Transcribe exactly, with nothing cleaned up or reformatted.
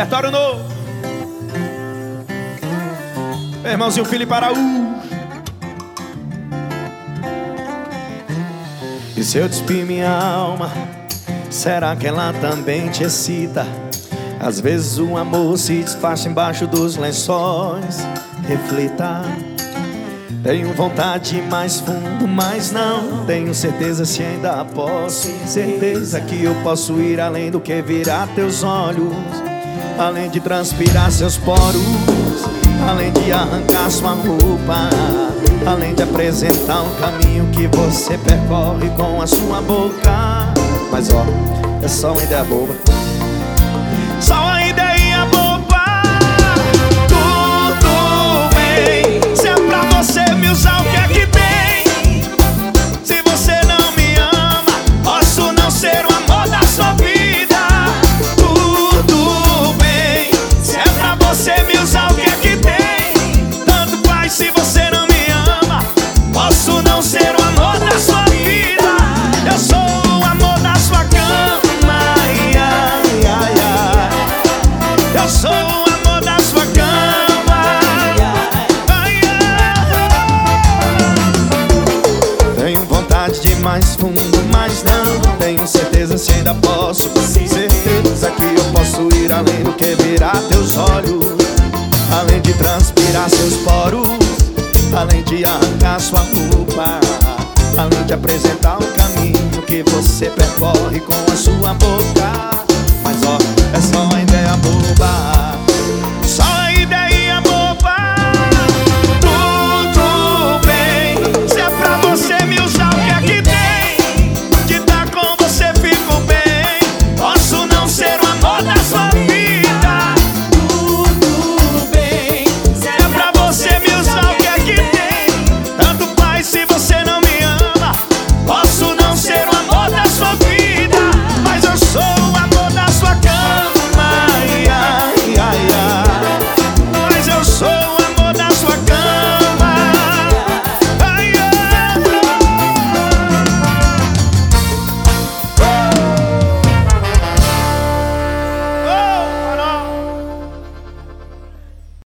repertório novo. Meu irmãozinho Felipe Araújo. E se eu despir minha alma, será que ela também te excita? Às vezes o amor se desfaz embaixo dos lençóis. Reflita. Tenho vontade de ir mais fundo, mas não tenho certeza se ainda posso. Certeza que eu posso ir além do que virar teus olhos, além de transpirar seus poros, além de arrancar sua roupa, além de apresentar um caminho que você percorre com a sua boca. Mas ó, é só uma ideia boba. Só uma ideia boba. Tudo bem, se é pra você me usar, o que é que tem? Se você não me ama, posso não ser o amor da sua vida. Tudo bem, se é pra você me usar, o que é que tem? Tanto faz, se você não me ama, posso não ser o amor da sua vida. Eu sou o amor da sua cama, ai, ai, ai, ai. Eu sou o amor da sua cama, ai, ai. Tenho vontade de ir mais fundo, mas não tenho certeza se ainda posso. Certeza que eu posso ir além do que virar teus olhos, além de transpirar seus poros, além de arrancar sua roupa, além de apresentar um caminho que você percorre com a sua boca. Mas ó, é só